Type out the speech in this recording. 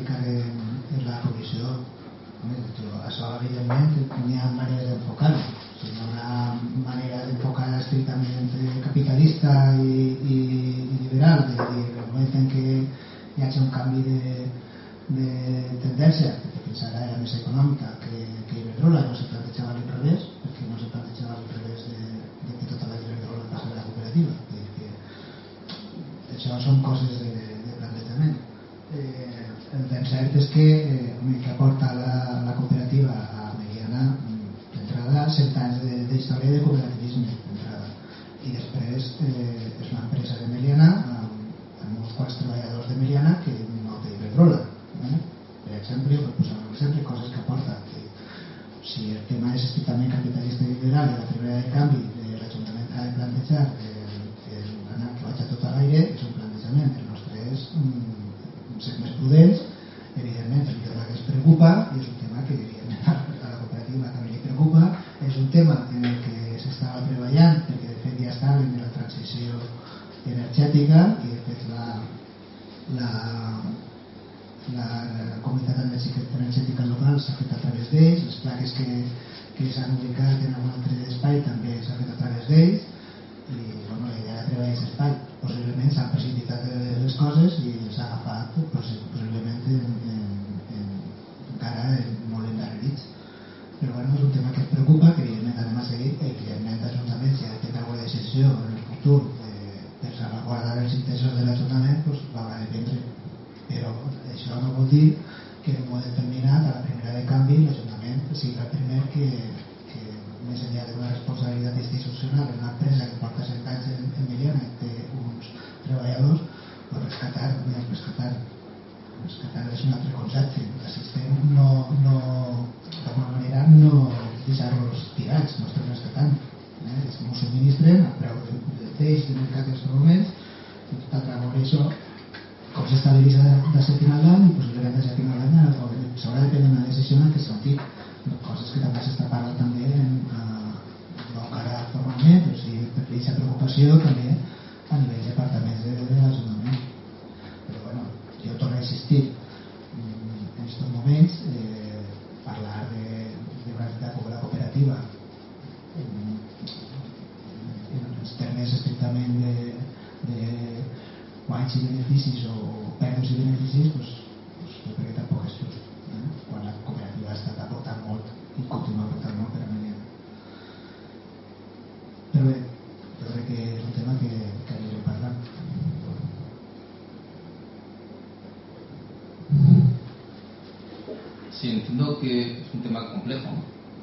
explicar en la comissió. Això evidentment n'hi ha maneres d'enfocar-ho. Si hi ha una manera d'enfocar estrictament capitalista i liberal, de dir, en el moment en què hi hagi un canvi de tendència, que fins ara era més econòmica que Iberdrola, no se plantejava al revés, perquè no se plantejava al revés de que tota la Iberdrola passés a la cooperativa. Això són coses de plantejament. El ben cert és que aporta la cooperativa a Meliana d'entrada 100 anys d'història de cooperativisme d'entrada, i després és una empresa de Meliana amb uns quants treballadors de Meliana que no té Iberdrola, per exemple, per posar un exemple, coses que aporta. Si el tema és estrictament capitalista i liberal i la primera de canvi l'Ajuntament ha de plantejar que vaig a tot a l'aire, és un plantejament. El nostre és ser més prudents. Evidentment és un tema que ens preocupa i és un tema que evidentment a la cooperativa també li preocupa. És un tema en el que s'estava treballant perquè de fet ja estàvem en la transició energètica i de fet la comunitat energètica local s'ha fet a través d'ells, les plaques que s'han ubicat en un altre espai també s'ha fet a través d'ells, i bueno, la idea de treballar aquest espai possiblement s'han precipitat les coses i s'ha agafat possiblement encara molt endarrerits, però bueno, és un tema que ens preocupa, que evidentment anem a seguir. Evidentment l'Ajuntament, si ha de prendre alguna decisió en el futur per salvaguardar els interessos de l'Ajuntament, doncs l'haurà de prendre, però això no vol dir que en un moment determinat, a la primera de canvi, l'Ajuntament sigui el primer que més enllà d'una responsabilitat institucional en una empresa que porta 100 anys en Meliana i té uns treballadors, pues rescatar és un altre concepte. L'assistent d'alguna manera no deixar-los tirats, no estem rescatant, és que ens subministren a preu de peix de mercat en aquests moments, i tot a través d'això com s'estabilitza de final d'any i possiblement de final d'any s'haurà de prendre una decisió en aquest sentit, coses que també s'està parlant també no encara formalment, però sí per aquesta preocupació també a nivell de departaments de l'Ajuntament. Però bueno, jo torno a insistir en aquests moments parlar d'una entitat com la cooperativa en els termes estrictament de guanys i beneficis o pèrdues i beneficis, doncs jo crec que tampoc és just quan la cooperativa ha estat aportant molt i continua aportant molt per a Meliana. Però bé, jo crec que és un tema que anirem parlant. Sí, entiendo que es un tema complejo